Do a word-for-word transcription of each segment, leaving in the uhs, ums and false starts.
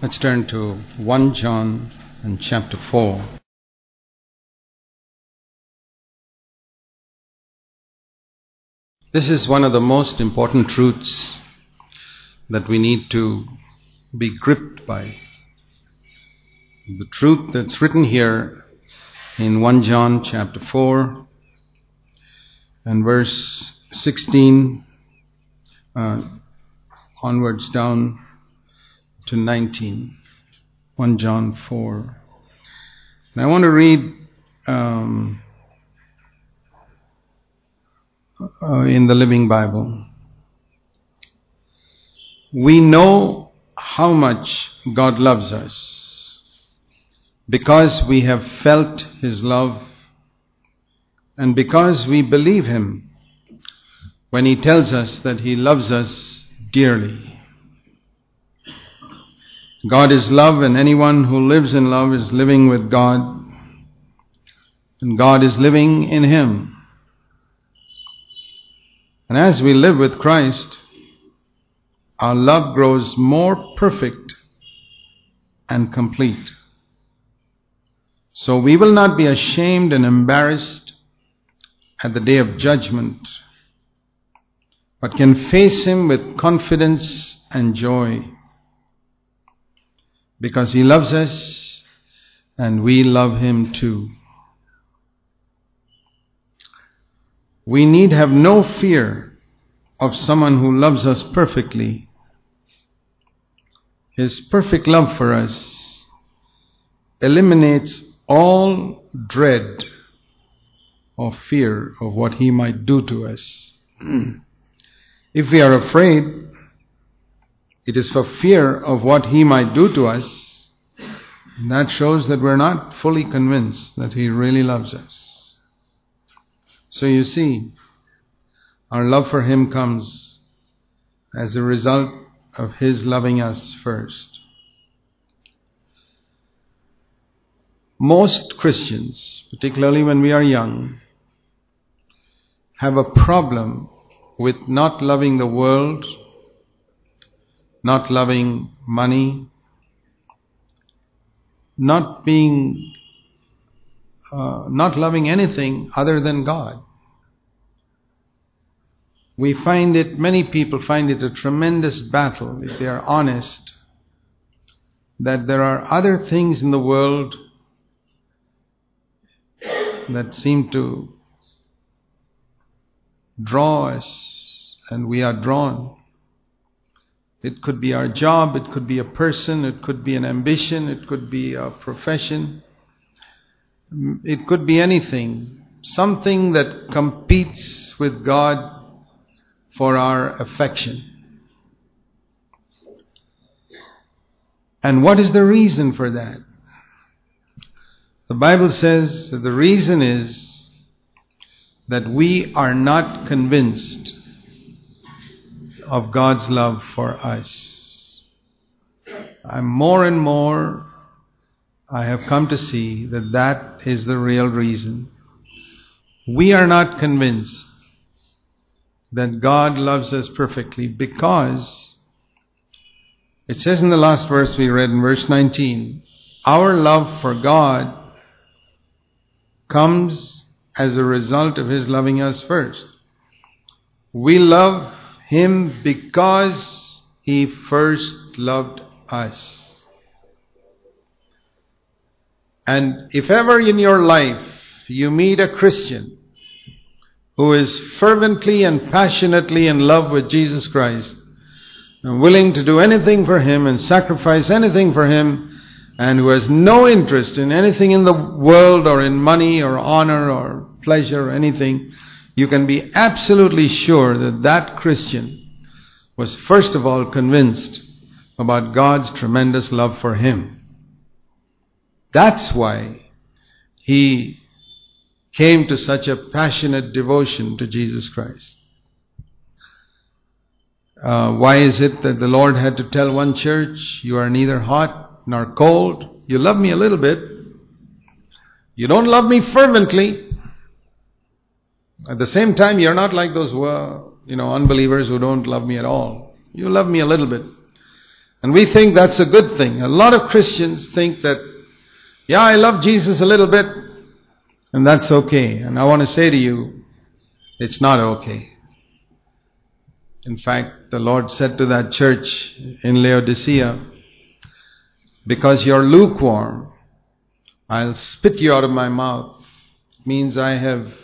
Let's turn to First John and chapter four. This is one of the most important truths that we need to be gripped by. The truth that's written here in First John chapter four and verse sixteen uh, onwards down to nineteen. First John four. And I want to read um, uh, in the Living Bible. We know how much God loves us because we have felt His love and because we believe Him when He tells us that He loves us dearly. God is love, and anyone who lives in love is living with God, and God is living in him. And as we live with Christ, our love grows more perfect and complete. So we will not be ashamed and embarrassed at the day of judgment, but can face Him with confidence and joy. Because He loves us and we love Him too. We need have no fear of someone who loves us perfectly. His perfect love for us eliminates all dread or fear of what He might do to us. If we are afraid, it is for fear of what He might do to us. And that shows that we're not fully convinced that He really loves us. So you see, our love for Him comes as a result of His loving us first. Most Christians, particularly when we are young, have a problem with not loving the world, not loving money, not being, uh, not loving anything other than God. We find it, many people find it a tremendous battle, if they are honest, that there are other things in the world that seem to draw us, and we are drawn. It could be our job, it could be a person, it could be an ambition, it could be a profession. It could be anything. Something that competes with God for our affection. And what is the reason for that? The Bible says that the reason is that we are not convinced of God's love for us. I'm more and more, I have come to see that that is the real reason. We are not convinced that God loves us perfectly because it says in the last verse we read in verse nineteen, our love for God comes as a result of His loving us first. We love Him because He first loved us. And if ever in your life you meet a Christian who is fervently and passionately in love with Jesus Christ, and willing to do anything for Him and sacrifice anything for Him, and who has no interest in anything in the world or in money or honor or pleasure or anything, you can be absolutely sure that that Christian was first of all convinced about God's tremendous love for him. That's why he came to such a passionate devotion to Jesus Christ. Uh, why is it that the Lord had to tell one church, you are neither hot nor cold? You love me a little bit. You don't love me fervently. At the same time, you're not like those uh, you know, unbelievers who don't love me at all. You love me a little bit. And we think that's a good thing. A lot of Christians think that, yeah, I love Jesus a little bit, and that's okay. And I want to say to you, it's not okay. In fact, the Lord said to that church in Laodicea, because you're lukewarm, I'll spit you out of my mouth. It means I have,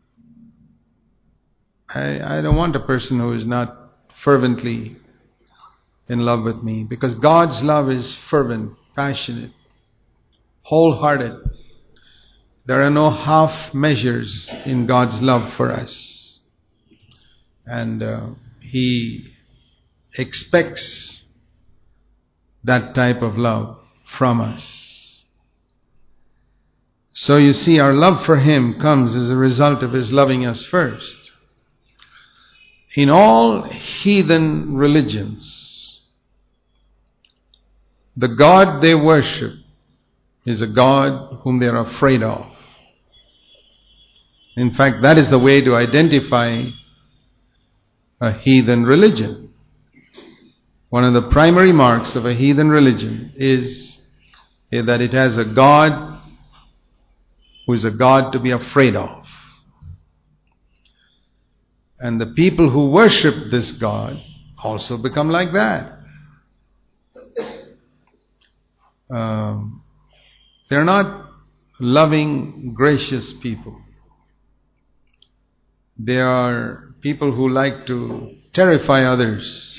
I, I don't want a person who is not fervently in love with me, because God's love is fervent, passionate, wholehearted. There are no half measures in God's love for us. And uh, He expects that type of love from us. So you see, our love for Him comes as a result of His loving us first. In all heathen religions, the God they worship is a God whom they are afraid of. In fact, that is the way to identify a heathen religion. One of the primary marks of a heathen religion is that it has a God who is a God to be afraid of. And the people who worship this God also become like that. Um, they're not loving, gracious people. They are people who like to terrify others.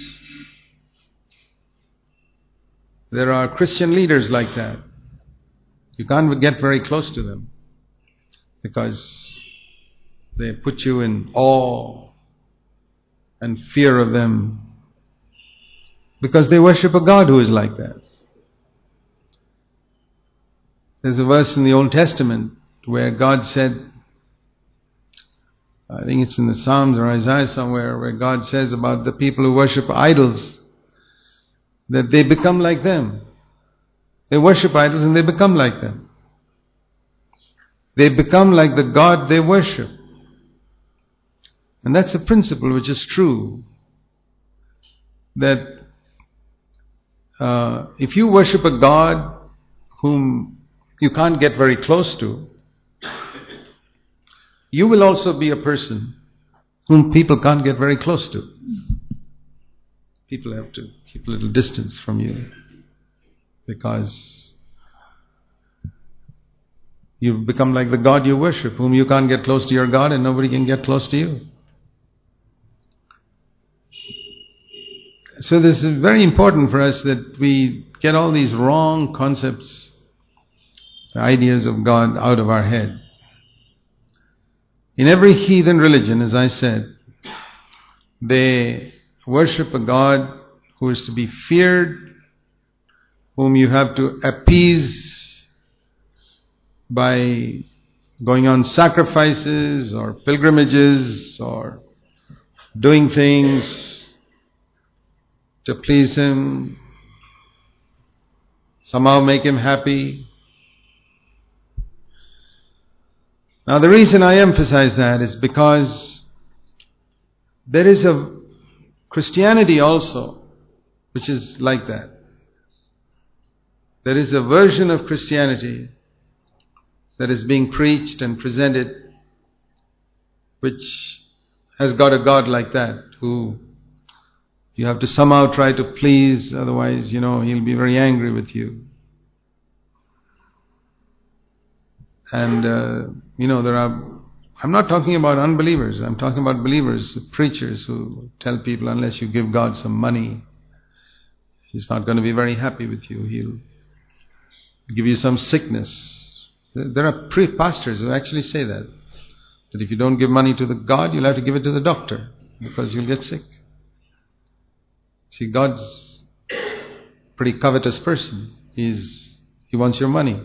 There are Christian leaders like that. You can't get very close to them because they put you in awe and fear of them, because they worship a God who is like that. There's a verse in the Old Testament where God said, I think it's in the Psalms or Isaiah somewhere, where God says about the people who worship idols, that they become like them. They worship idols and they become like them. They become like the God they worship. And that's a principle which is true. That uh, if you worship a God whom you can't get very close to, you will also be a person whom people can't get very close to. People have to keep a little distance from you because you've become like the God you worship, whom you can't get close to your God and nobody can get close to you. So this is very important for us that we get all these wrong concepts, ideas of God out of our head. In every heathen religion, as I said, they worship a God who is to be feared, whom you have to appease by going on sacrifices or pilgrimages or doing things to please Him, somehow make Him happy. Now the reason I emphasize that is because there is a Christianity also which is like that. There is a version of Christianity that is being preached and presented which has got a God like that, who you have to somehow try to please, otherwise, you know, He'll be very angry with you. And, uh, you know, there are, I'm not talking about unbelievers, I'm talking about believers, preachers who tell people unless you give God some money, He's not going to be very happy with you. He'll give you some sickness. There are pre-pastors who actually say that. That if you don't give money to the God, you'll have to give it to the doctor because you'll get sick. See, God's a pretty covetous person. He's, he wants your money.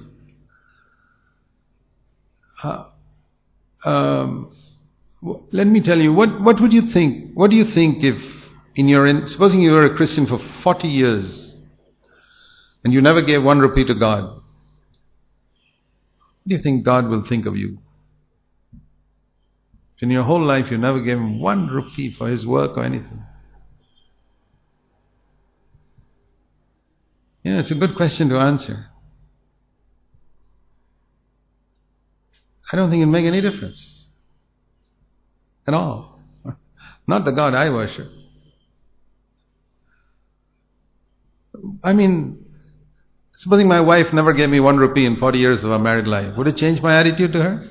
Uh, um, let me tell you, what, what would you think, what do you think if in your, in, supposing you were a Christian for forty years and you never gave one rupee to God, what do you think God will think of you? If in your whole life you never gave Him one rupee for His work or anything, Yeah, it's a good question to answer. I don't think it'll make any difference at all. Not the God I worship. I mean, supposing my wife never gave me one rupee in forty years of our married life, would it change my attitude to her?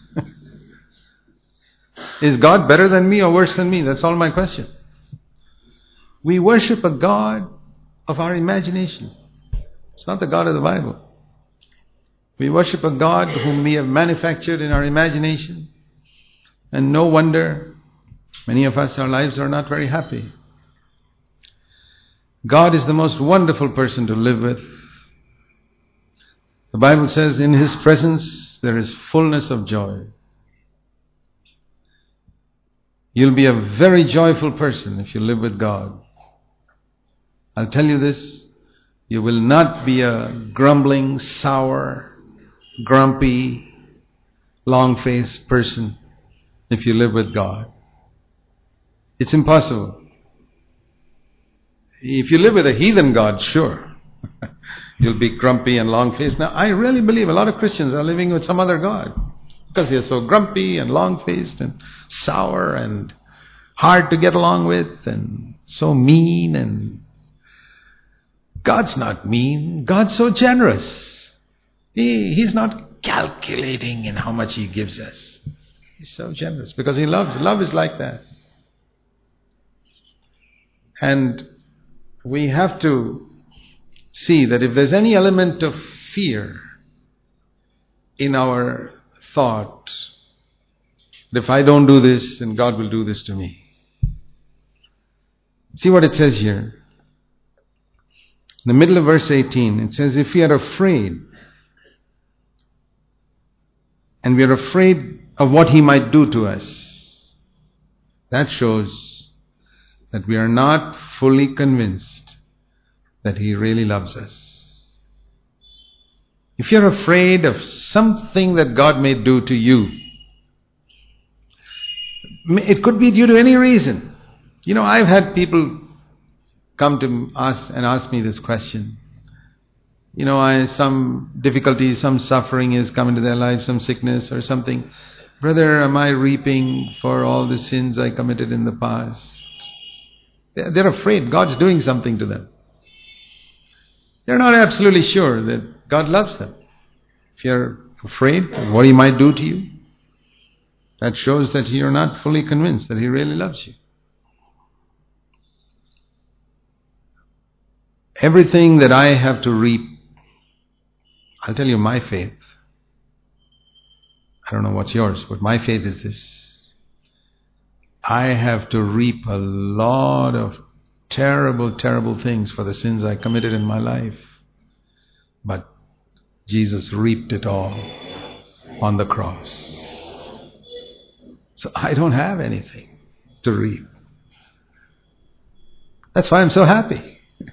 Is God better than me or worse than me? That's all my question. We worship a God of our imagination. It's not the God of the Bible. We worship a God whom we have manufactured in our imagination. And no wonder many of us, our lives are not very happy. God is the most wonderful person to live with. The Bible says, in His presence there is fullness of joy. You'll be a very joyful person if you live with God. I'll tell you this, you will not be a grumbling, sour, grumpy, long-faced person if you live with God. It's impossible. If you live with a heathen God, sure, you'll be grumpy and long-faced. Now, I really believe a lot of Christians are living with some other God because they're so grumpy and long-faced and sour and hard to get along with and so mean. And God's not mean. God's so generous. He, he's not calculating in how much He gives us. He's so generous because He loves. Love is like that. And we have to see that if there's any element of fear in our thought, that if I don't do this, then God will do this to me. See what it says here. In the middle of verse eighteen, it says, if we are afraid, and we are afraid of what He might do to us, that shows that we are not fully convinced that He really loves us. If you're afraid of something that God may do to you, it could be due to any reason. You know, I've had people come to us and ask me this question. You know, I, some difficulty, some suffering has come into their life, some sickness or something. Brother, am I reaping for all the sins I committed in the past? They're afraid God's doing something to them. They're not absolutely sure that God loves them. If you're afraid of what He might do to you, that shows that you're not fully convinced that He really loves you. Everything that I have to reap, I'll tell you my faith. I don't know what's yours, but my faith is this. I have to reap a lot of terrible, terrible things for the sins I committed in my life. But Jesus reaped it all on the cross. So I don't have anything to reap. That's why I'm so happy.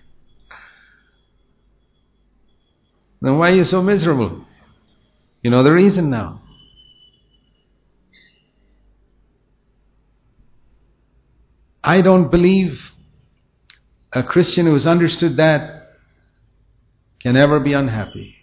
Then why are you so miserable? You know the reason now. I don't believe a Christian who has understood that can ever be unhappy.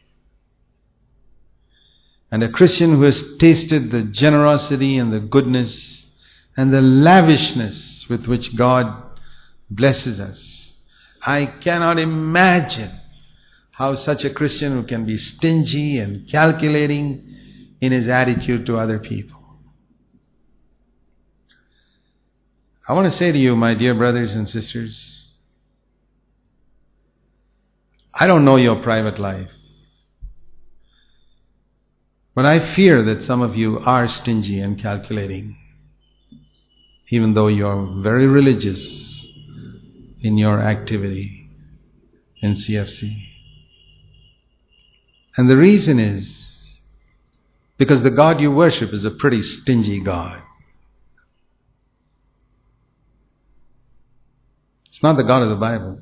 And a Christian who has tasted the generosity and the goodness and the lavishness with which God blesses us, I cannot imagine how such a Christian who can be stingy and calculating in his attitude to other people. I want to say to you, my dear brothers and sisters, I don't know your private life, but I fear that some of you are stingy and calculating, even though you're very religious in your activity in C F C. And the reason is because the God you worship is a pretty stingy God. It's not the God of the Bible.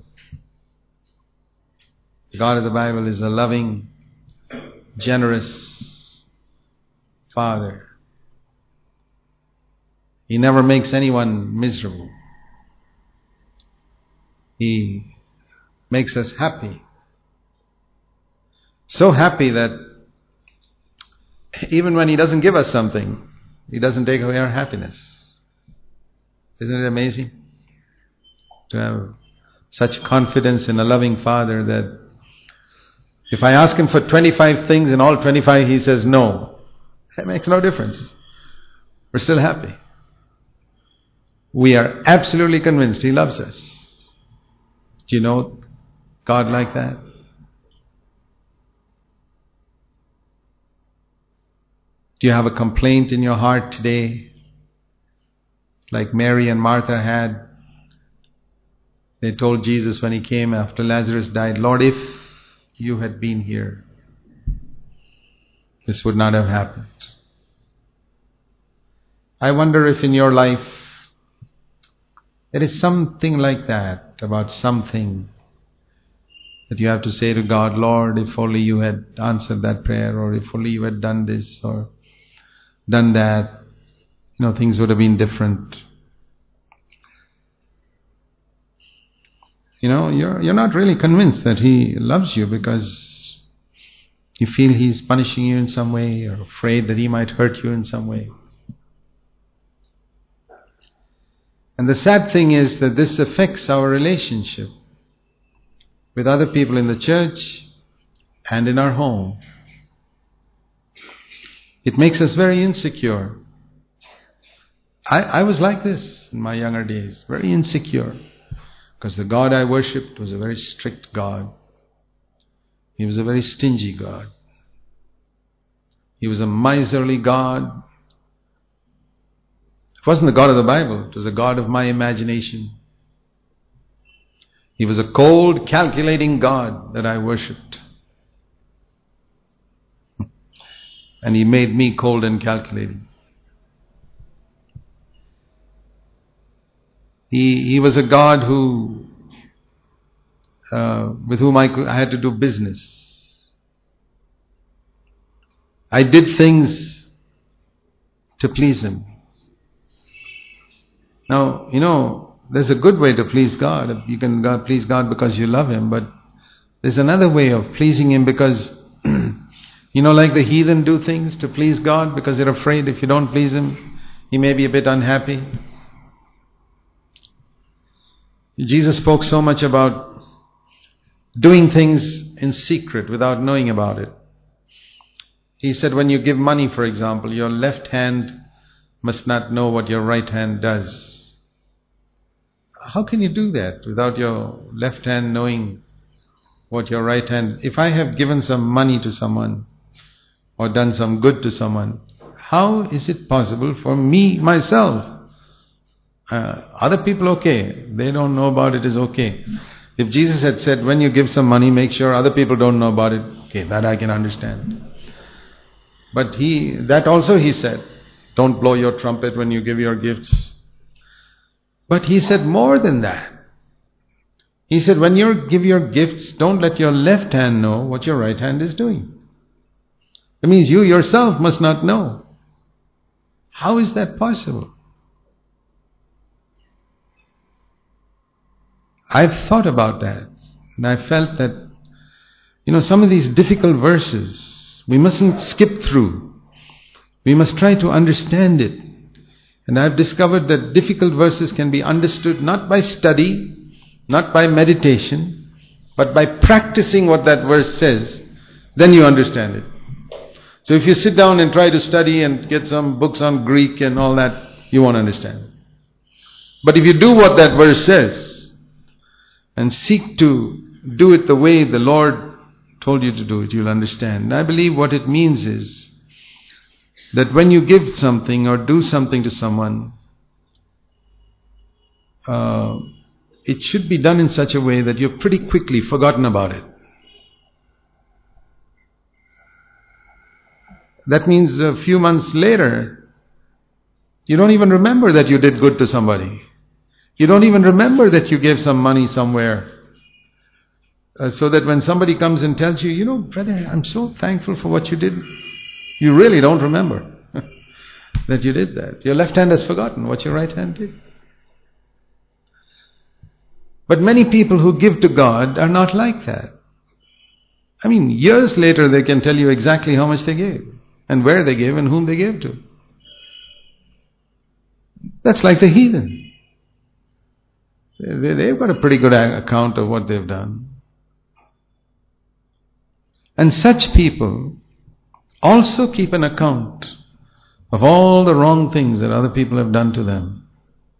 The God of the Bible is a loving, generous Father. He never makes anyone miserable. He makes us happy So happy that even when He doesn't give us something, He doesn't take away our happiness. Isn't it amazing? To have such confidence in a loving Father that if I ask Him for twenty-five things and all twenty-five He says no, that makes no difference. We're still happy. We are absolutely convinced He loves us. Do you know God like that? Do you have a complaint in your heart today, like Mary and Martha had? They told Jesus when He came after Lazarus died, Lord, if You had been here, this would not have happened. I wonder if in your life there is something like that, about something that you have to say to God, Lord, if only You had answered that prayer, or if only You had done this or done that, you know, things would have been different. You know, you're you're not really convinced that He loves you because you feel He's punishing you in some way, or afraid that He might hurt you in some way. And the sad thing is that this affects our relationship with other people in the church and in our home. It makes us very insecure. I, I was like this in my younger days, very insecure. Because the God I worshipped was a very strict God. He was a very stingy God. He was a miserly God. It wasn't the God of the Bible. It was a God of my imagination. He was a cold, calculating God that I worshipped. And He made me cold and calculating. He, he was a God who, uh, with whom I, could, I had to do business. I did things to please Him. Now, you know, there's a good way to please God. You can God, please God because you love Him, but there's another way of pleasing Him because, you know, like the heathen do things to please God because they're afraid if you don't please Him, He may be a bit unhappy. Jesus spoke so much about doing things in secret without knowing about it. He said when you give money, for example, your left hand must not know what your right hand does. How can you do that without your left hand knowing what your right hand... If I have given some money to someone or done some good to someone, how is it possible for me, myself? Uh, other people, okay. They don't know about it, is okay. If Jesus had said, when you give some money, make sure other people don't know about it, okay, that I can understand. But he, that also He said, don't blow your trumpet when you give your gifts. But He said more than that. He said, when you give your gifts, don't let your left hand know what your right hand is doing. That means you yourself must not know. How is that possible? I've thought about that, and I felt that, you know, some of these difficult verses, we mustn't skip through. We must try to understand it. And I've discovered that difficult verses can be understood not by study, not by meditation, but by practicing what that verse says. Then you understand it. So if you sit down and try to study and get some books on Greek and all that, you won't understand. But if you do what that verse says, and seek to do it the way the Lord told you to do it, you'll understand. And I believe what it means is that when you give something or do something to someone, uh, it should be done in such a way that you've pretty quickly forgotten about it. That means a few months later, you don't even remember that you did good to somebody. You don't even remember that you gave some money somewhere. Uh, so that when somebody comes and tells you, you know, brother, I'm so thankful for what you did, you really don't remember that you did that. Your left hand has forgotten what your right hand did. But many people who give to God are not like that. I mean, years later they can tell you exactly how much they gave, and where they gave, and whom they gave to. That's like the heathen. They, they've got a pretty good account of what they've done. And such people also keep an account of all the wrong things that other people have done to them.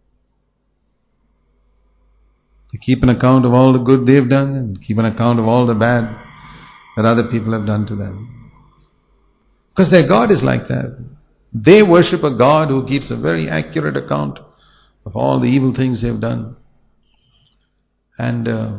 They keep an account of all the good they've done and keep an account of all the bad that other people have done to them. Because their God is like that. They worship a God who keeps a very accurate account of all the evil things they've done. And uh,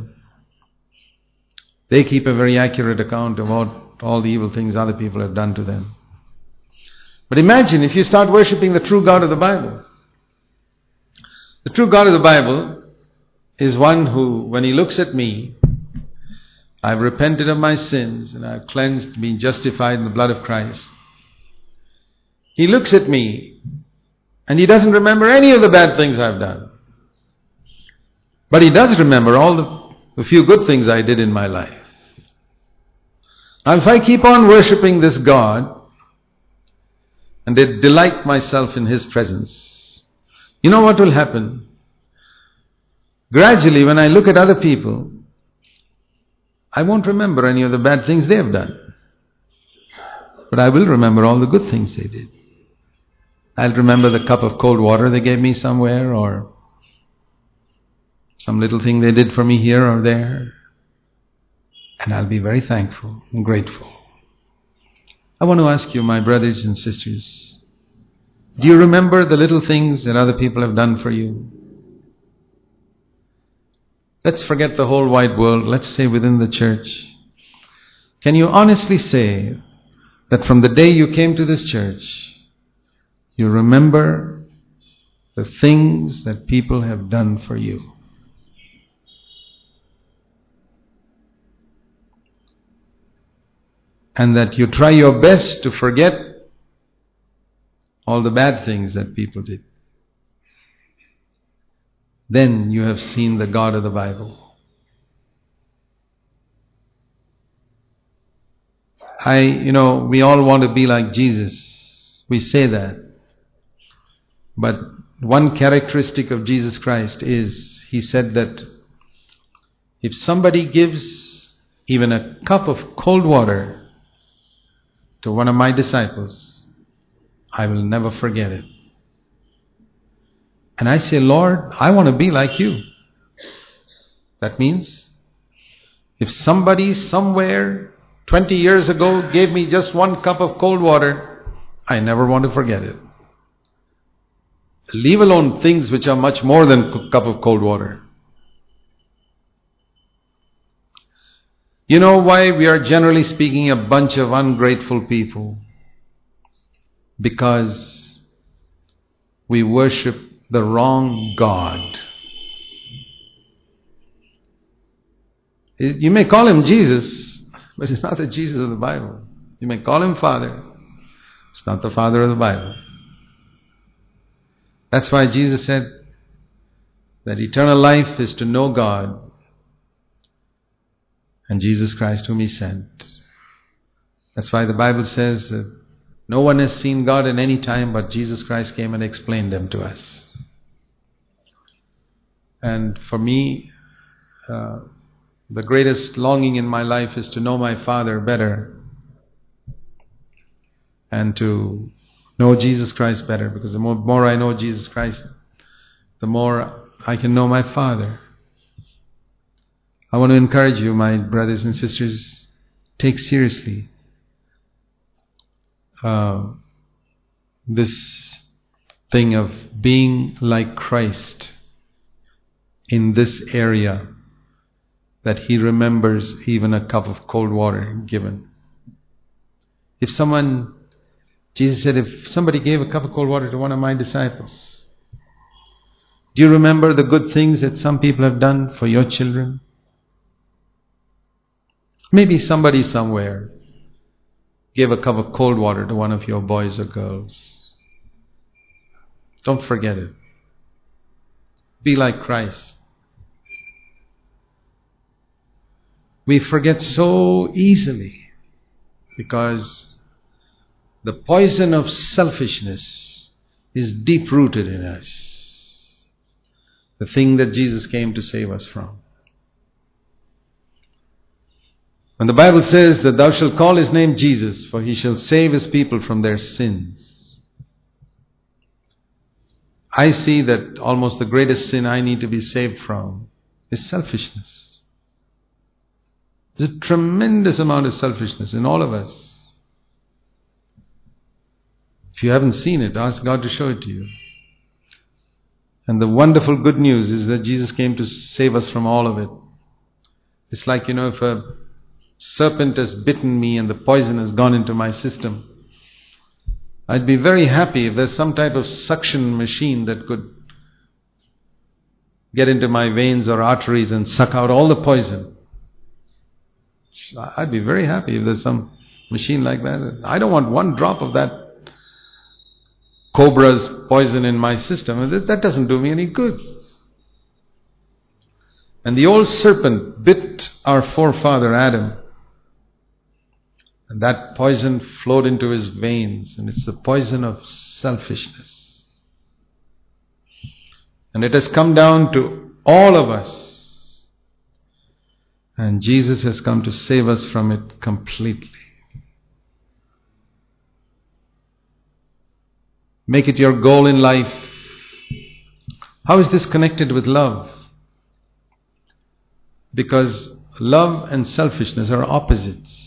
they keep a very accurate account of all, all the evil things other people have done to them. But imagine if you start worshipping the true God of the Bible. The true God of the Bible is one who, when He looks at me, I've repented of my sins and I've cleansed, been justified in the blood of Christ. He looks at me and He doesn't remember any of the bad things I've done. But He does remember all the, the few good things I did in my life. Now if I keep on worshipping this God and I delight myself in His presence, you know what will happen? Gradually, when I look at other people, I won't remember any of the bad things they have done. But I will remember all the good things they did. I'll remember the cup of cold water they gave me somewhere, or some little thing they did for me here or there. And I'll be very thankful and grateful. I want to ask you, my brothers and sisters, do you remember the little things that other people have done for you? Let's forget the whole wide world. Let's say within the church. Can you honestly say that from the day you came to this church, you remember the things that people have done for you? And that you try your best to forget all the bad things that people did. Then you have seen the God of the Bible. I, you know, we all want to be like Jesus. We say that. But one characteristic of Jesus Christ is, He said that if somebody gives even a cup of cold water to one of my disciples, I will never forget it. And I say, Lord, I want to be like you. That means, if somebody somewhere twenty years ago gave me just one cup of cold water, I never want to forget it. Leave alone things which are much more than a cup of cold water. You know why we are generally speaking a bunch of ungrateful people? Because we worship the wrong God. You may call Him Jesus, but it's not the Jesus of the Bible. You may call Him Father. It's not the Father of the Bible. That's why Jesus said that eternal life is to know God and Jesus Christ whom He sent. That's why the Bible says that no one has seen God at any time, but Jesus Christ came and explained them to us. And for me, uh, the greatest longing in my life is to know my Father better and to know Jesus Christ better, because the more, more I know Jesus Christ, the more I can know my Father. I want to encourage you, my brothers and sisters, take seriously uh, this thing of being like Christ in this area, that He remembers even a cup of cold water given. If someone, Jesus said, if somebody gave a cup of cold water to one of my disciples, do you remember the good things that some people have done for your children? Maybe somebody somewhere gave a cup of cold water to one of your boys or girls. Don't forget it. Be like Christ. we forget so easily because the poison of selfishness is deep-rooted in us. The thing that Jesus came to save us from. When the Bible says that thou shalt call his name Jesus, for he shall save his people from their sins. I see that almost the greatest sin I need to be saved from is selfishness. There's a tremendous amount of selfishness in all of us. If you haven't seen it, ask God to show it to you. And the wonderful good news is that Jesus came to save us from all of it. It's like, you know, if a serpent has bitten me and the poison has gone into my system, I'd be very happy if there's some type of suction machine that could get into my veins or arteries and suck out all the poison. I'd be very happy if there's some machine like that. I don't want one drop of that cobra's poison in my system. That doesn't do me any good. And the old serpent bit our forefather Adam. And that poison flowed into his veins, and it's the poison of selfishness. And it has come down to all of us. And Jesus has come to save us from it completely. Make it your goal in life. How is this connected with love? Because love and selfishness are opposites.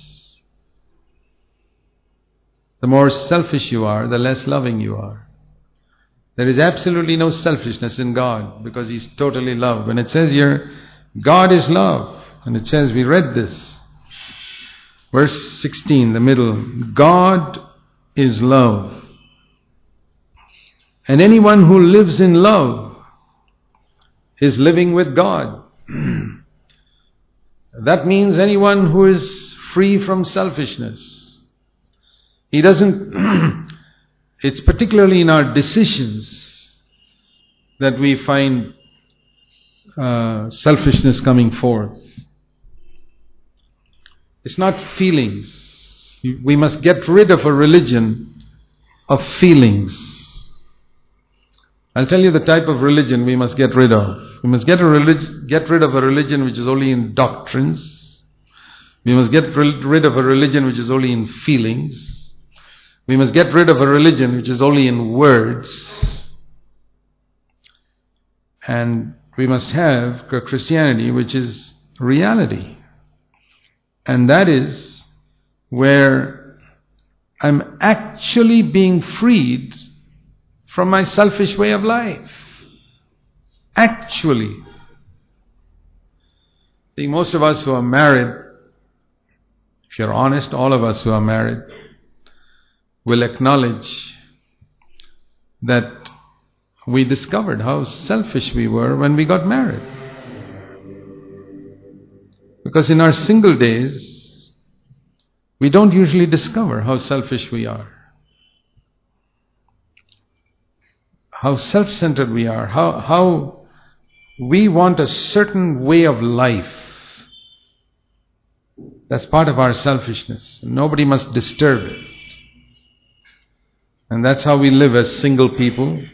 The more selfish you are, the less loving you are. There is absolutely no selfishness in God because He's totally love. When it says here, God is love, and it says, we read this, verse sixteen, the middle, God is love. And anyone who lives in love is living with God. That means anyone who is free from selfishness. He doesn't, it's particularly in our decisions that we find uh, selfishness coming forth. It's not feelings. We must get rid of a religion of feelings. I'll tell you the type of religion we must get rid of. We must get, a relig- get rid of a religion which is only in doctrines. We must get rid of a religion which is only in feelings. We must get rid of a religion which is only in words. And we must have a Christianity which is reality. And that is where I'm actually being freed from my selfish way of life. Actually. I think most of us who are married, if you're honest, all of us who are married, will acknowledge that we discovered how selfish we were when we got married. Because in our single days, we don't usually discover how selfish we are. How self-centered we are. How, how we want a certain way of life. That's part of our selfishness. Nobody must disturb it. And that's how we live as single people.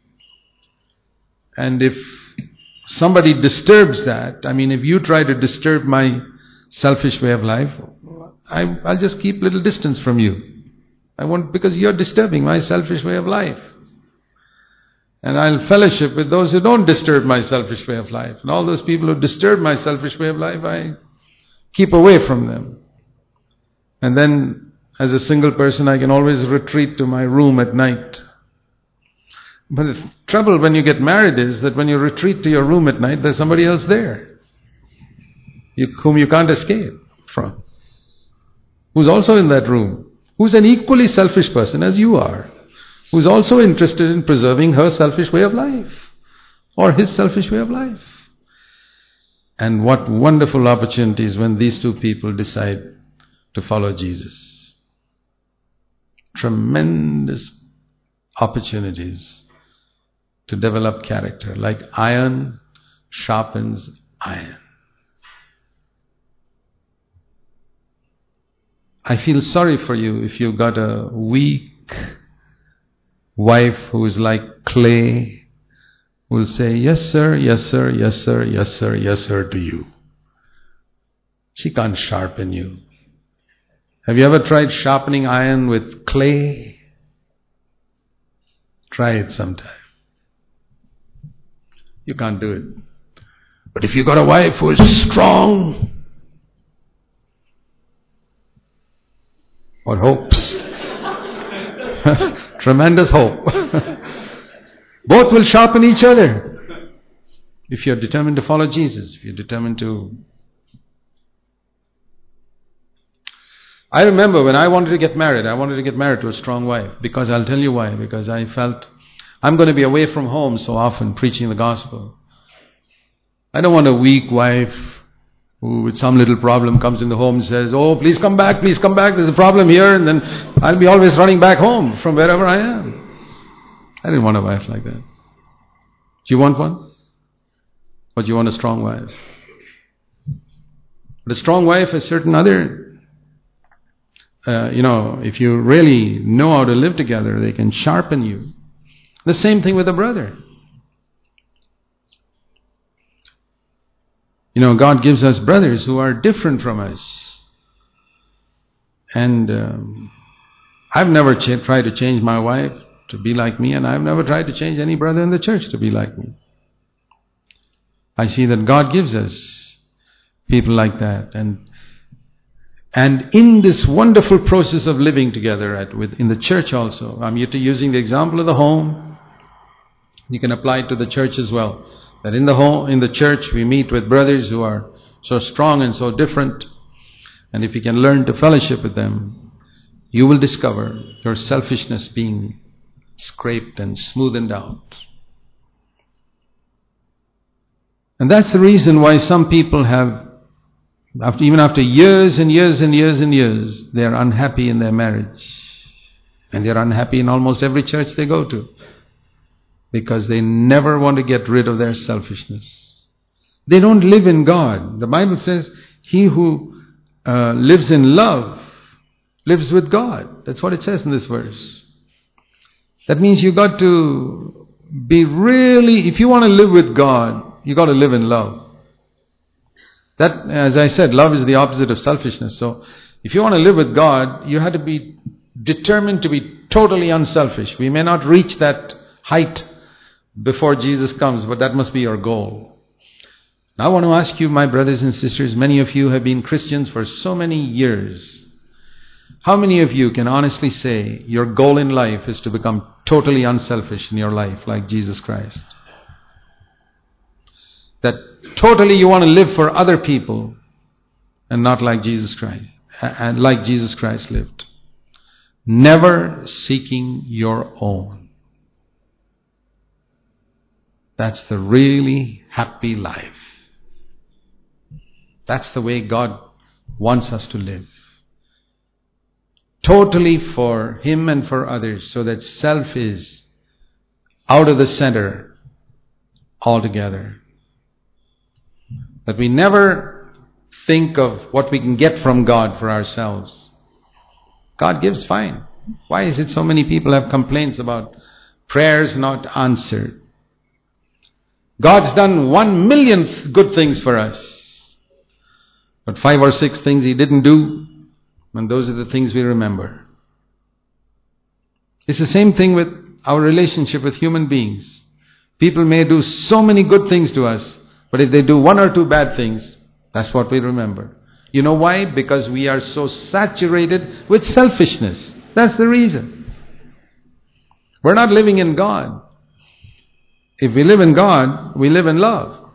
And if somebody disturbs that, I mean, if you try to disturb my selfish way of life, I, I'll just keep a little distance from you. I won't, because you're disturbing my selfish way of life. And I'll fellowship with those who don't disturb my selfish way of life. And all those people who disturb my selfish way of life, I keep away from them. And then, as a single person, I can always retreat to my room at night. But the trouble when you get married is that when you retreat to your room at night, there's somebody else there, you, whom you can't escape from, who's also in that room, who's an equally selfish person as you are, who's also interested in preserving her selfish way of life, or his selfish way of life. And what wonderful opportunities when these two people decide to follow Jesus. Tremendous opportunities to develop character, like iron sharpens iron. I feel sorry for you if you've got a weak wife who is like clay, who will say, yes sir, yes sir, yes sir, yes sir, yes sir to you. She can't sharpen you. Have you ever tried sharpening iron with clay? Try it sometime. You can't do it. But if you've got a wife who is strong, what hopes? Tremendous hope. Both will sharpen each other. If you're determined to follow Jesus, if you're determined to... I remember when I wanted to get married, I wanted to get married to a strong wife. Because I'll tell you why. Because I felt I'm going to be away from home so often preaching the gospel. I don't want a weak wife who with some little problem comes in the home and says, oh, please come back, please come back, there's a problem here, and then I'll be always running back home from wherever I am. I didn't want a wife like that. Do you want one? Or do you want a strong wife? But a strong wife has certain other, uh, you know, if you really know how to live together, they can sharpen you. The same thing with a brother. You know, God gives us brothers who are different from us. And um, I've never ch- tried to change my wife to be like me, and I've never tried to change any brother in the church to be like me. I see that God gives us people like that. And and in this wonderful process of living together at with in the church also, I'm using the example of the home. You can apply it to the church as well. That in the home, in the church, we meet with brothers who are so strong and so different. And if you can learn to fellowship with them, you will discover your selfishness being scraped and smoothened out. And that's the reason why some people have, after, even after years and years and years and years, they are unhappy in their marriage. And they are unhappy in almost every church they go to. Because they never want to get rid of their selfishness. They don't live in God. The Bible says, he who uh, lives in love lives with God. That's what it says in this verse. That means you got to be really, if you want to live with God, you got to live in love. That, as I said, love is the opposite of selfishness. So, if you want to live with God, you have to be determined to be totally unselfish. We may not reach that height before Jesus comes, but that must be your goal. Now I want to ask you, my brothers and sisters, many of you have been Christians for so many years. How many of you can honestly say your goal in life is to become totally unselfish in your life like Jesus Christ? That totally you want to live for other people and not like Jesus Christ, and like Jesus Christ lived. Never seeking your own. That's the really happy life. That's the way God wants us to live. Totally for Him and for others, so that self is out of the center altogether. That we never think of what we can get from God for ourselves. God gives fine. Why is it so many people have complaints about prayers not answered? God's done one millionth good things for us. But five or six things He didn't do, and those are the things we remember. It's the same thing with our relationship with human beings. People may do so many good things to us, but if they do one or two bad things, that's what we remember. You know why? Because we are so saturated with selfishness. That's the reason. We're not living in God. If we live in God, we live in love.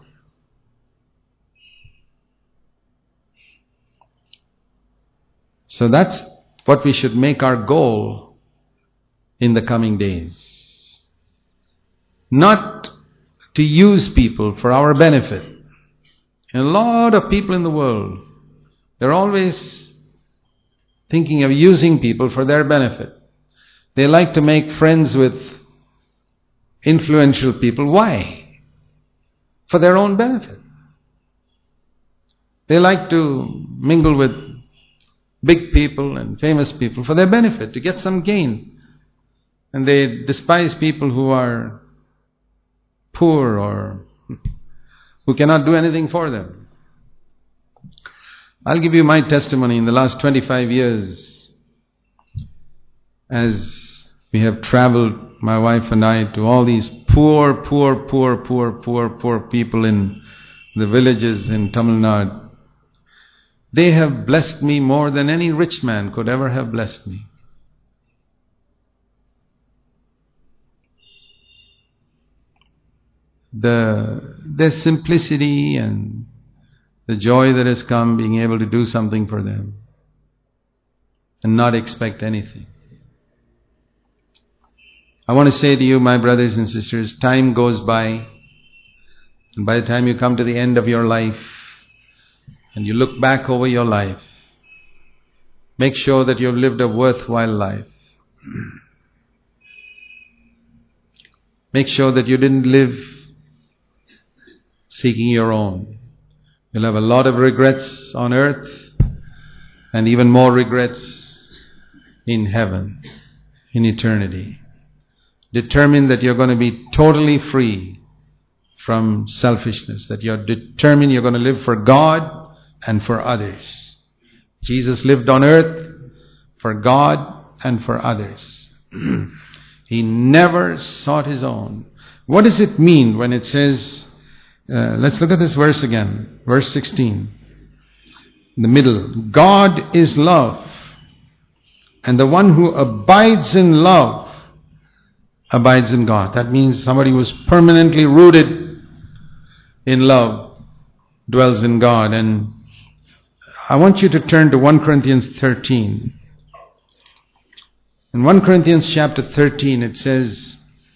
So that's what we should make our goal in the coming days. Not to use people for our benefit. And a lot of people in the world, they're always thinking of using people for their benefit. They like to make friends with influential people. Why? For their own benefit. They like to mingle with big people and famous people for their benefit, to get some gain. And they despise people who are poor or who cannot do anything for them. I'll give you my testimony in the last twenty-five years as we have traveled, my wife and I, to all these poor, poor, poor, poor, poor, poor people in the villages in Tamil Nadu. They have blessed me more than any rich man could ever have blessed me. The, their simplicity and the joy that has come being able to do something for them and not expect anything. I want to say to you, my brothers and sisters, time goes by, and by the time you come to the end of your life and you look back over your life, make sure that you've lived a worthwhile life. Make sure that you didn't live seeking your own. You'll have a lot of regrets on earth and even more regrets in heaven, in eternity. Determine that you're going to be totally free from selfishness, that you're determined you're going to live for God and for others. Jesus lived on earth for God and for others. He never sought his own. What does it mean when it says, uh, let's look at this verse again, verse sixteen, in the middle. God is love, and the one who abides in love abides in God. That means somebody who is permanently rooted in love dwells in God. And I want you to turn to First Corinthians thirteen. In First Corinthians chapter thirteen it says,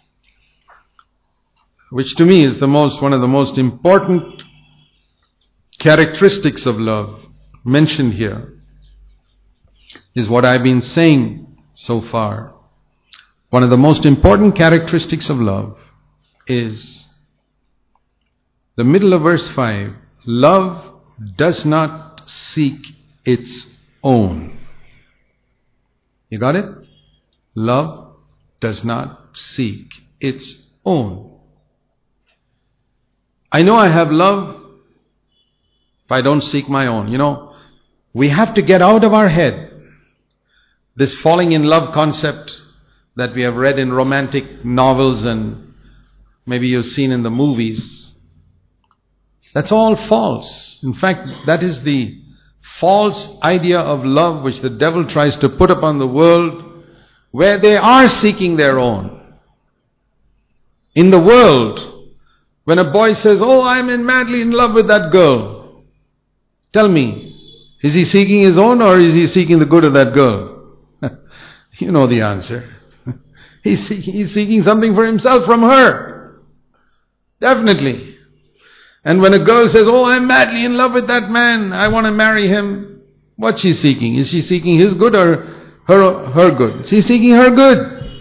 which to me is the most one of the most important characteristics of love mentioned here, is what I've been saying so far. One of the most important characteristics of love is the middle of verse five. Love does not seek its own. You got it? Love does not seek its own. I know I have love if I don't seek my own. You know, we have to get out of our head this falling in love concept that we have read in romantic novels and maybe you've seen in the movies. That's all false. In fact, that is the false idea of love which the devil tries to put upon the world, where they are seeking their own. In the world, when a boy says, "Oh, I'm in madly in love with that girl," tell me, is he seeking his own or is he seeking the good of that girl? You know the answer. He's seeking, he's seeking something for himself from her. Definitely. And when a girl says, "Oh, I'm madly in love with that man, I want to marry him," what's she seeking? Is she seeking his good or her, her good? She's seeking her good.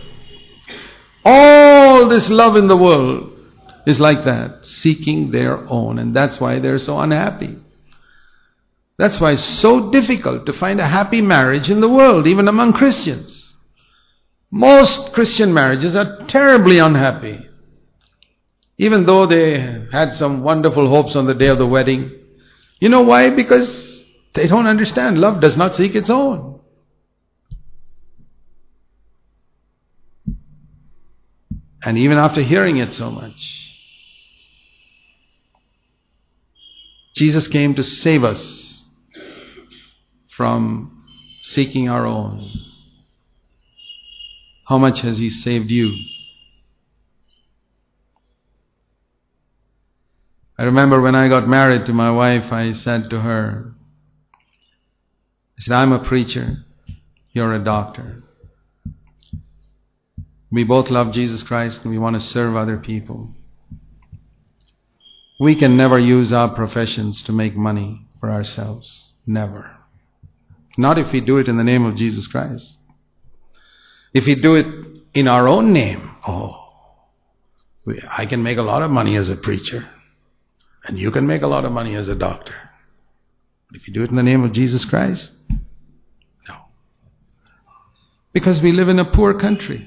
All this love in the world is like that, seeking their own. And that's why they're so unhappy. That's why it's so difficult to find a happy marriage in the world, even among Christians. Most Christian marriages are terribly unhappy. Even though they had some wonderful hopes on the day of the wedding. You know why? Because they don't understand. Love does not seek its own. And even after hearing it so much, Jesus came to save us from seeking our own. How much has He saved you? I remember when I got married to my wife, I said to her, I said, "I'm a preacher, you're a doctor. We both love Jesus Christ and we want to serve other people. We can never use our professions to make money for ourselves. Never. Not if we do it in the name of Jesus Christ. If we do it in our own name, oh, we, I can make a lot of money as a preacher. And you can make a lot of money as a doctor. But if you do it in the name of Jesus Christ, Because we live in a poor country.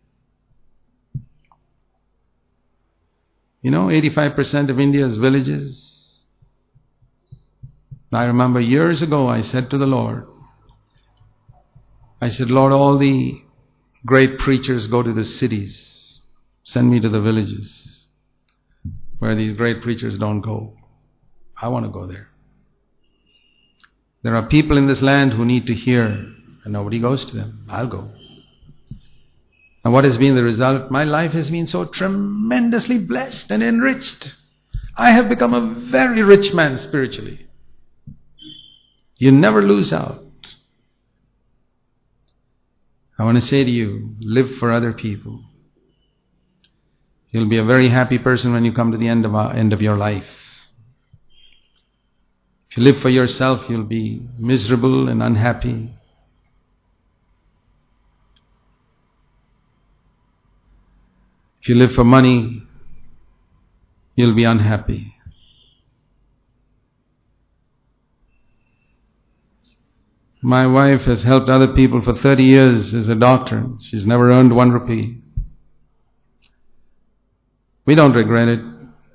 You know, eighty-five percent of India is villages. I remember years ago I said to the Lord, I said, Lord, all the great preachers go to the cities. Send me to the villages where these great preachers don't go. I want to go there. There are people in this land who need to hear, and nobody goes to them. I'll go. And what has been the result? My life has been so tremendously blessed and enriched. I have become a very rich man spiritually. You never lose out. I want to say to you, live for other people. You'll be a very happy person when you come to the end of, our, end of your life. If you live for yourself, you'll be miserable and unhappy. If you live for money, you'll be unhappy. My wife has helped other people for thirty years as a doctor. She's never earned one rupee. We don't regret it.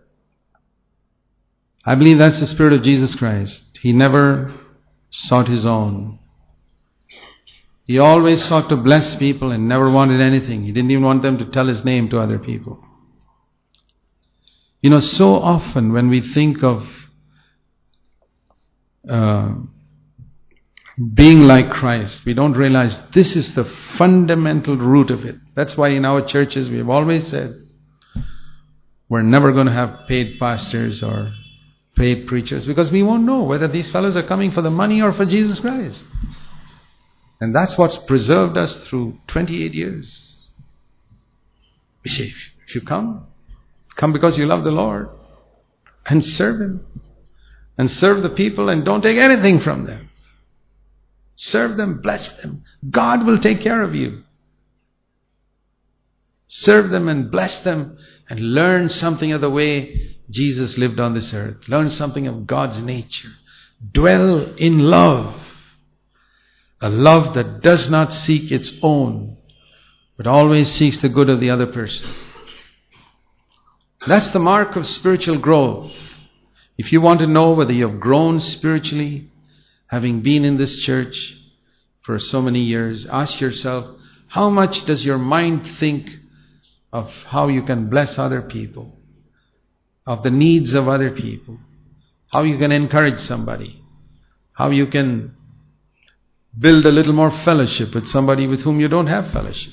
I believe that's the spirit of Jesus Christ. He never sought His own. He always sought to bless people and never wanted anything. He didn't even want them to tell His name to other people. You know, so often when we think of uh, being like Christ, we don't realize this is the fundamental root of it. That's why in our churches we've always said, we're never going to have paid pastors or paid preachers, because we won't know whether these fellows are coming for the money or for Jesus Christ. And that's what's preserved us through twenty-eight years. We say, if you come, come because you love the Lord and serve Him and serve the people and don't take anything from them. Serve them, bless them. God will take care of you. Serve them and bless them and learn something of the way Jesus lived on this earth. Learn something of God's nature. Dwell in love. A love that does not seek its own, but always seeks the good of the other person. That's the mark of spiritual growth. If you want to know whether you have grown spiritually, having been in this church for so many years, ask yourself, how much does your mind think of how you can bless other people, of the needs of other people, how you can encourage somebody, how you can build a little more fellowship with somebody with whom you don't have fellowship.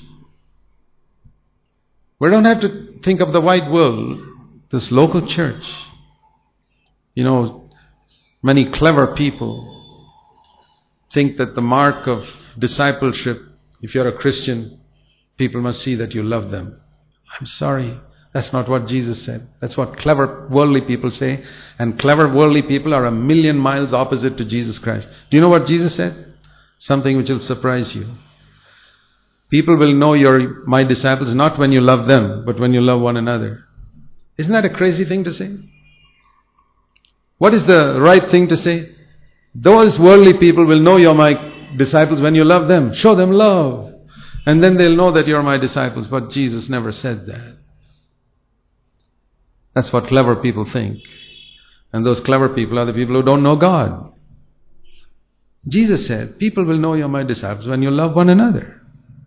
We don't have to think of the wide world, this local church. You know, many clever people think that the mark of discipleship, if you're a Christian, people must see that you love them. I'm sorry, that's not what Jesus said. That's what clever worldly people say. And clever worldly people are a million miles opposite to Jesus Christ. Do you know what Jesus said? Something which will surprise you. People will know you're my disciples not when you love them, but when you love one another. Isn't that a crazy thing to say? What is the right thing to say? Those worldly people will know you're my disciples when you love them. Show them love. And then they'll know that you're my disciples. But Jesus never said that. That's what clever people think. And those clever people are the people who don't know God. Jesus said, people will know you're my disciples when you love one another.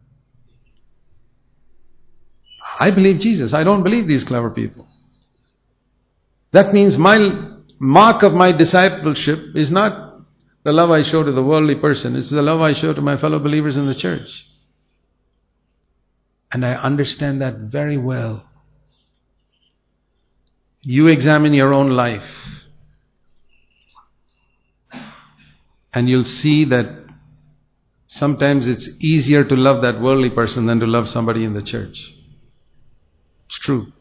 I believe Jesus. I don't believe these clever people. That means my mark of my discipleship is not the love I show to the worldly person. It's the love I show to my fellow believers in the church. And I understand that very well. You examine your own life, and you'll see that sometimes it's easier to love that worldly person than to love somebody in the church. It's true.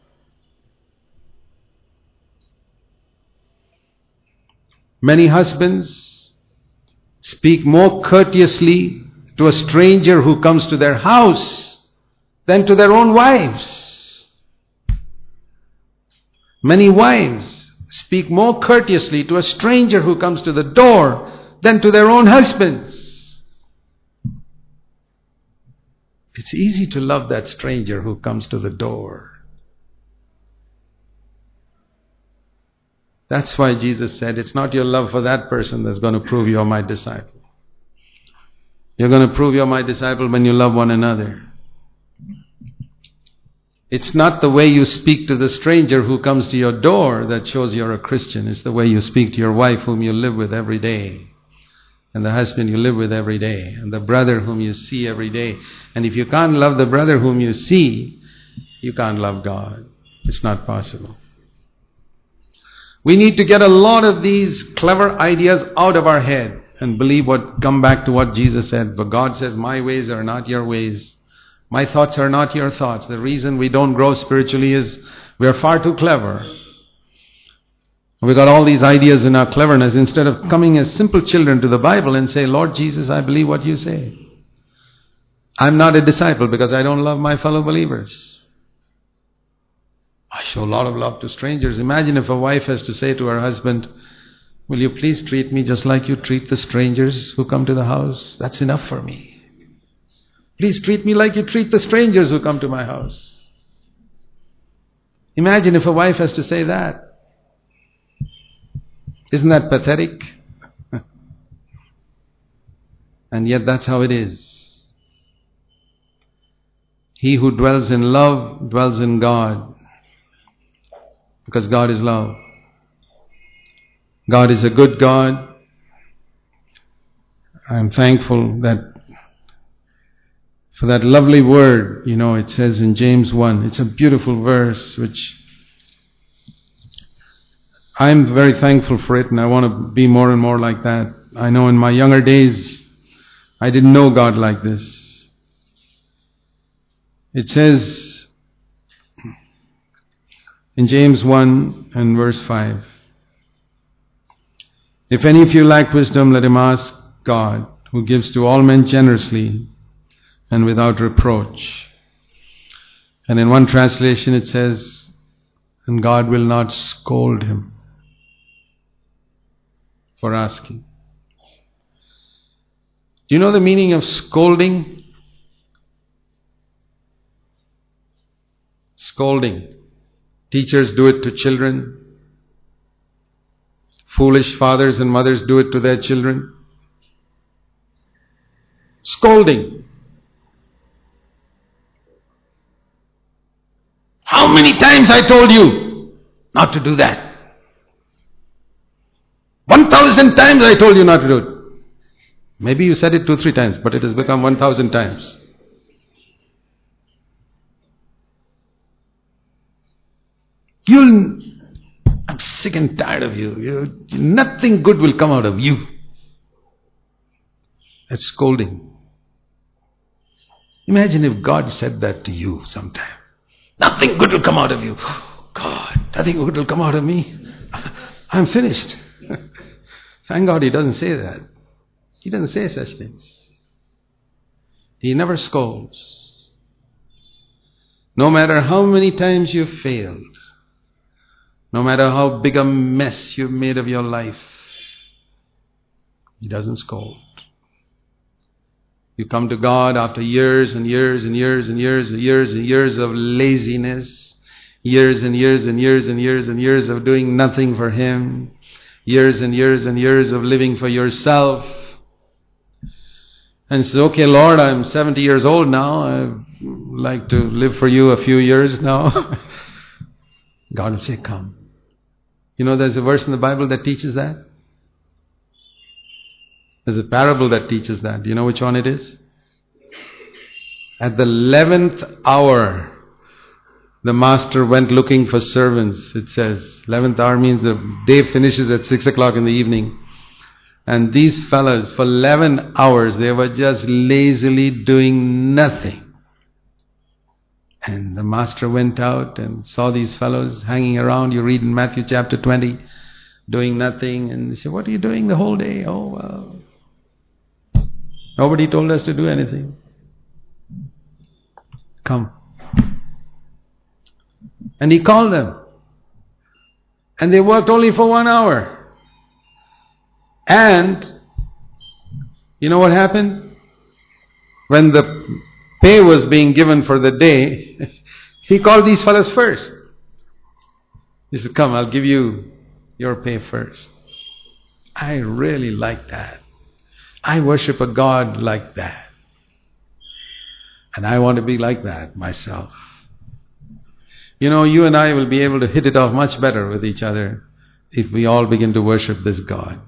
Many husbands speak more courteously to a stranger who comes to their house than to their own wives. Many wives speak more courteously to a stranger who comes to the door than to their own husbands. It's easy to love that stranger who comes to the door. That's why Jesus said, it's not your love for that person that's going to prove you're my disciple. You're going to prove you're my disciple when you love one another. It's not the way you speak to the stranger who comes to your door that shows you're a Christian. It's the way you speak to your wife whom you live with every day. And the husband you live with every day. And the brother whom you see every day. And if you can't love the brother whom you see, you can't love God. It's not possible. We need to get a lot of these clever ideas out of our head and believe what, come back to what Jesus said. But God says, my ways are not your ways. My thoughts are not your thoughts. The reason we don't grow spiritually is we are far too clever. We got all these ideas in our cleverness instead of coming as simple children to the Bible and say, Lord Jesus, I believe what you say. I'm not a disciple because I don't love my fellow believers. I show a lot of love to strangers. Imagine if a wife has to say to her husband, will you please treat me just like you treat the strangers who come to the house? That's enough for me. Please treat me like you treat the strangers who come to my house. Imagine if a wife has to say that. Isn't that pathetic? And yet that's how it is. He who dwells in love dwells in God. Because God is love. God is a good God. I'm thankful that for that lovely word, you know, it says in James one, it's a beautiful verse which I'm very thankful for it, and I want to be more and more like that. I know in my younger days, I didn't know God like this. It says in James one and verse five, if any of you lack wisdom, let him ask God, who gives to all men generously and without reproach. And in one translation it says, and God will not scold him for asking. Do you know the meaning of scolding? Scolding. Teachers do it to children. Foolish fathers and mothers do it to their children. Scolding. How many times I told you not to do that? One thousand times I told you not to do it. Maybe you said it two, three times, but it has become one thousand times. You'll, I'm sick and tired of you. you. Nothing good will come out of you. That's scolding. Imagine if God said that to you sometime. Nothing good will come out of you. God, nothing good will come out of me. I'm finished. Thank God He doesn't say that. He doesn't say such things. He never scolds. No matter how many times you've failed, no matter how big a mess you've made of your life, He doesn't scold. You come to God after years and years and years and years and years and years of laziness, years and years and years and years and years of doing nothing for Him, years and years and years of living for yourself. And say, okay, Lord, I'm seventy years old now. I'd like to live for you a few years now. God will say, come. You know, there's a verse in the Bible that teaches that. There's a parable that teaches that. Do you know which one it is? At the eleventh hour, the master went looking for servants, it says. eleventh hour means the day finishes at six o'clock in the evening. And these fellows, for eleven hours, they were just lazily doing nothing. And the master went out and saw these fellows hanging around. You read in Matthew chapter twenty, doing nothing. And he said, what are you doing the whole day? Oh, well, nobody told us to do anything. Come. And he called them. And they worked only for one hour. And you know what happened? When the pay was being given for the day, he called these fellows first. He said, come, I'll give you your pay first. I really like that. I worship a God like that. And I want to be like that myself. You know, you and I will be able to hit it off much better with each other if we all begin to worship this God.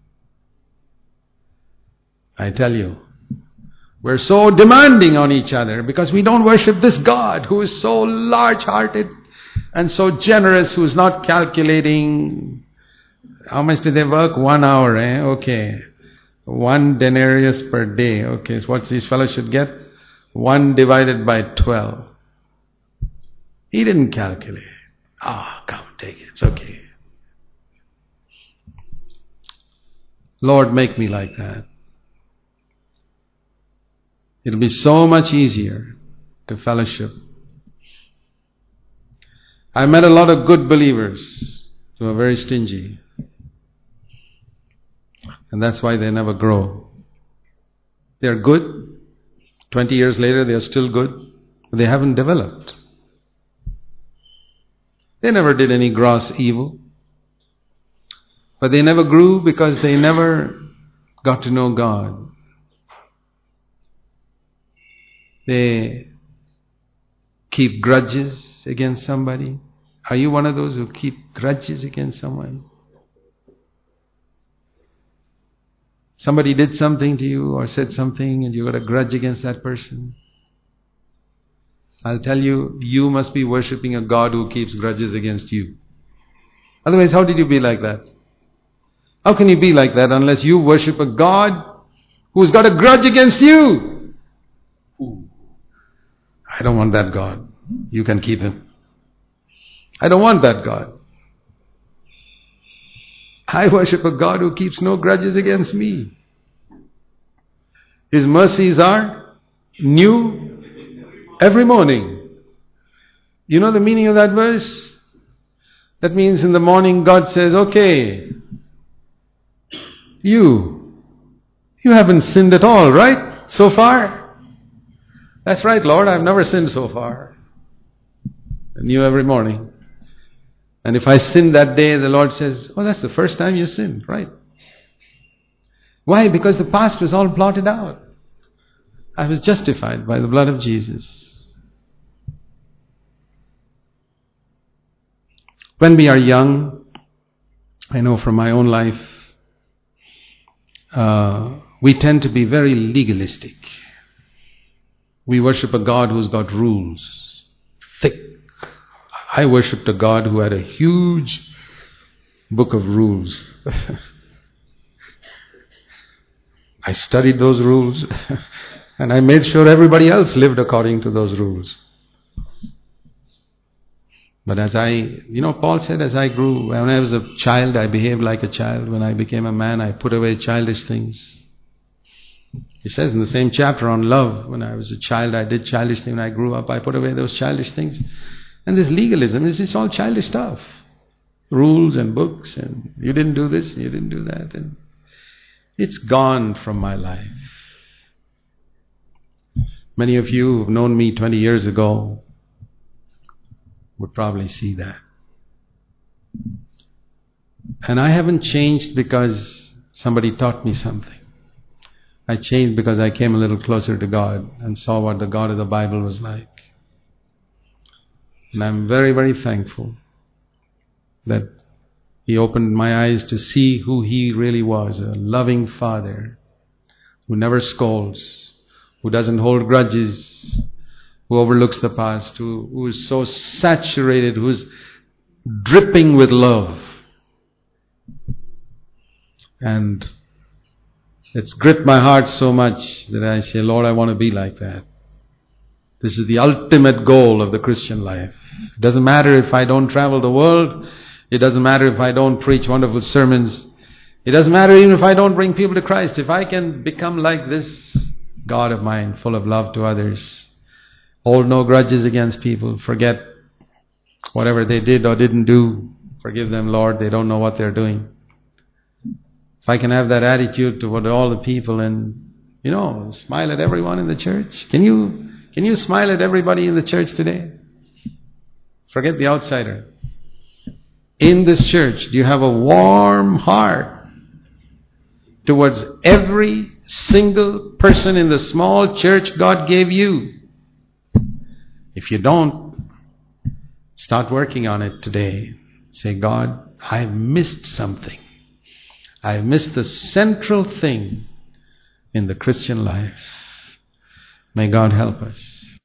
I tell you, we're so demanding on each other because we don't worship this God who is so large-hearted and so generous, who is not calculating. How much do they work? One hour, eh? Okay. One denarius per day. Okay, so what these fellows should get? One divided by twelve. He didn't calculate. Ah, oh, come, take it. It's okay. Lord, make me like that. It'll be so much easier to fellowship. I met a lot of good believers who are very stingy. And that's why they never grow. They're good. Twenty years later, they're still good. But they haven't developed. They never did any gross evil. But they never grew because they never got to know God. They keep grudges against somebody. Are you one of those who keep grudges against someone? Somebody did something to you or said something and you got a grudge against that person. I'll tell you, you must be worshipping a God who keeps grudges against you. Otherwise, how did you be like that? How can you be like that unless you worship a God who's got a grudge against you? Ooh. I don't want that God. You can keep him. I don't want that God. I worship a God who keeps no grudges against me. His mercies are new every morning. You know the meaning of that verse? That means in the morning God says, okay, you, you haven't sinned at all, right? So far? That's right, Lord, I've never sinned so far. New every morning. And if I sin that day, the Lord says, oh, that's the first time you sinned, right? Why? Because the past was all blotted out. I was justified by the blood of Jesus. When we are young, I know from my own life, uh, we tend to be very legalistic. We worship a God who's got rules, thick. I worshipped a God who had a huge book of rules. I studied those rules and I made sure everybody else lived according to those rules. But as I, you know, Paul said, as I grew, when I was a child, I behaved like a child. When I became a man, I put away childish things. He says in the same chapter on love, when I was a child, I did childish things. When I grew up, I put away those childish things. And this legalism, is it's all childish stuff. Rules and books, and you didn't do this, and you didn't do that. And it's gone from my life. Many of you who've known me twenty years ago would probably see that. And I haven't changed because somebody taught me something. I changed because I came a little closer to God and saw what the God of the Bible was like. And I'm very, very thankful that He opened my eyes to see who He really was, a loving Father who never scolds, who doesn't hold grudges, who overlooks the past, who, who is so saturated, who is dripping with love. And it's gripped my heart so much that I say, Lord, I want to be like that. This is the ultimate goal of the Christian life. It doesn't matter if I don't travel the world. It doesn't matter if I don't preach wonderful sermons. It doesn't matter even if I don't bring people to Christ. If I can become like this God of mine, full of love to others, hold no grudges against people, forget whatever they did or didn't do. Forgive them, Lord, they don't know what they're doing. If I can have that attitude toward all the people and, you know, smile at everyone in the church. Can you Can you smile at everybody in the church today? Forget the outsider. In this church, do you have a warm heart towards every single person in the small church God gave you? If you don't, start working on it today. Say, God, I've missed something. I've missed the central thing in the Christian life. May God help us.